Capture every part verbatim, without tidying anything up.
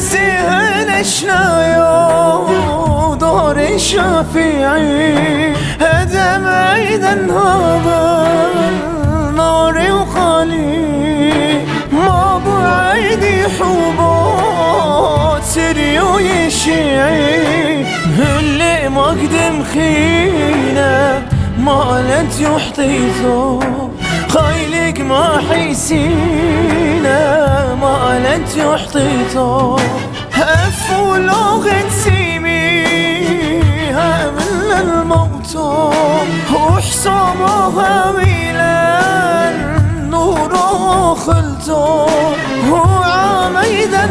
الزين اشنايو دور الشافعي هدم ايضا هذا ناري وخالي ما بعيدي حبوت سريو يشيعي اللي ما قدم خينا مالت يحطيثو خيلك ما حيسينا مالت يحطيثو هفو لغة سيميها من الموت وحصامها ميلان نور خلتو وعاميدا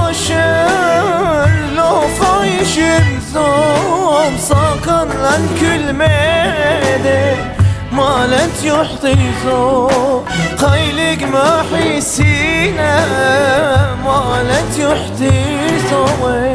فاشل لو فايشل ثوم ساكن لن كل ميدي مالت يحطيثو خيلك ما حيسينا مالت يحطيثو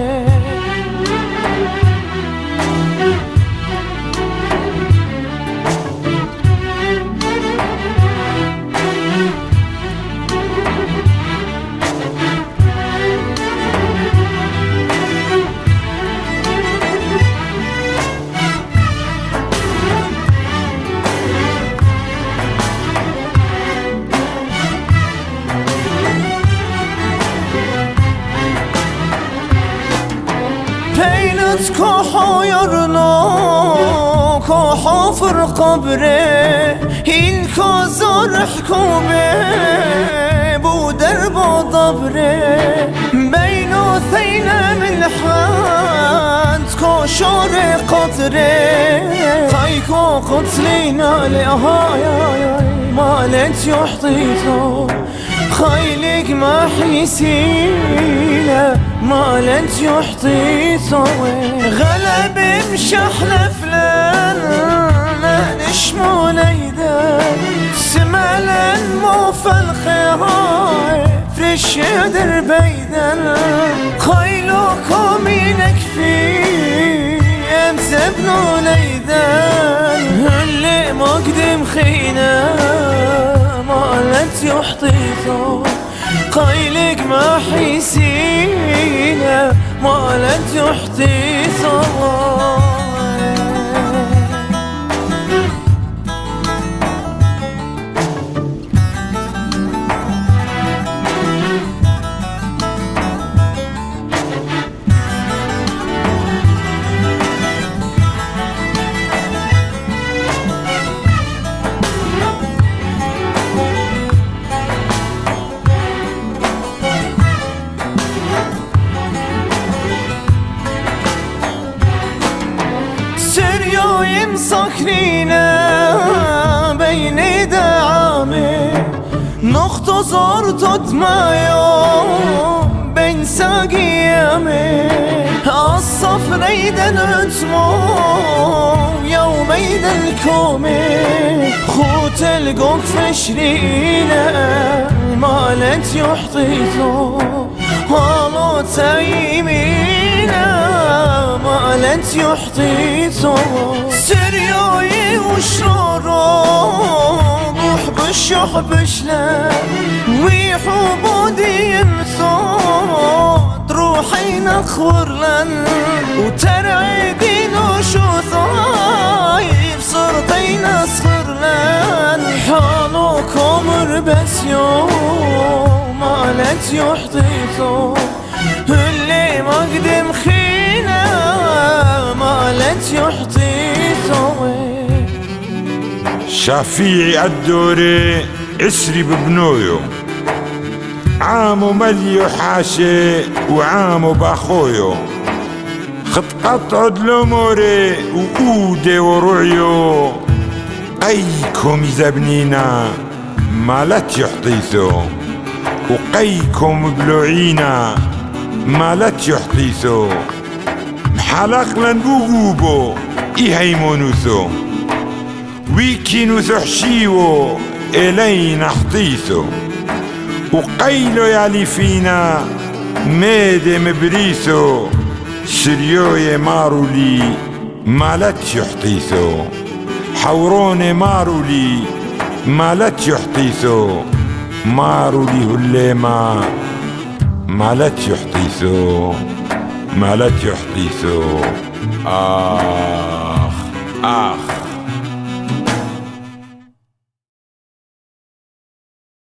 بينت كوحو يرنو كوحو فر قبره إنكو زور حكومه بو دربو ضبره بينو ثينا من حد كوشور قطره خيكو قتلينا لأهايا مالت يحطيثو خيلك ما حيسينا مالت يحطيثو غلب مشحلة فلان نشمو ليدان سمالا موفى الخيار فرش يدر بيدان خيلوكم ينكفي امزبنو ليدان اللي مقدم خينا مالت يحطيثو خيلك ما حيسينا مالت يحطيثو مسكرينا بين دعامي نخطو زرتو دمايو بين ساقيامي الصفريدا نتمو يوميدا الكومي خوت القوك فشرينا مالت يحطيثو هالو تايمينا مالت يحطيثو سريوي وشرورو بوح بشوح بشلا ويحبودي يمثود روحي نخور لن وترعيدين وشوثايف صرتي نسخر لن حالوكم ربس يوم مالت يحطيثو اللي ما قدم خينا مالت يحطيثو شافيعي الدوري اسري ببنويو عامو مليو حاشي وعامو باخويو خط قطعد لموري وقودي ورعيو قيكم زبنينا مالت يحطيثو وقيكم بلوعينا مالت يحطيثو محلق لنبوغوبو إيهيمونوثو ويكينو ثحشيو إلين احطيثو وقيلو يالي فينا ميدي مبريثو سريوي مارولي مالت يحطيثو حوروني مارولي مالت يحطيثو مارولي هليما مالت يحطيثو مالت يحطيثو آه